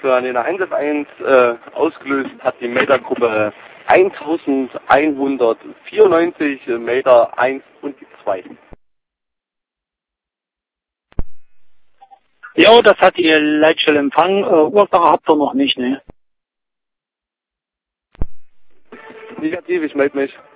für eine Einsatz 1 ausgelöst hat die Metergruppe 1194 Meter 1 und die 2. Ja, das hat die Leitstelle empfangen. Ursache habt ihr noch nicht, ne? Negativ, ich melde mich.